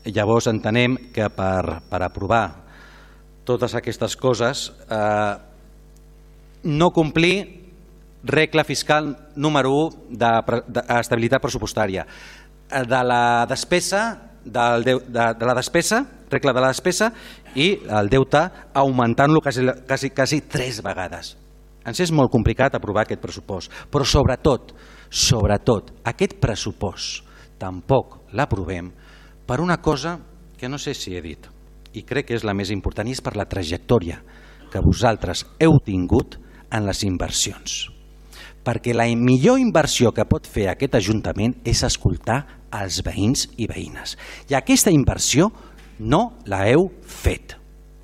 Llavors entenem que per aprovar totes aquestes coses, no complir regla fiscal número 1 d'estabilitat pressupostària, de la despesa, regla de la despesa i el deute augmentant-lo quasi 3 vegades. Ens és molt complicat aprovar aquest pressupost, però sobretot, aquest pressupost tampoc l'aprovem per una cosa que no sé si he dit i crec que és la més important, i és per la trajectòria que vosaltres heu tingut en les inversions. Perquè la millor inversió que pot fer aquest Ajuntament és escoltar els veïns i veïnes. I aquesta inversió no l'heu fet.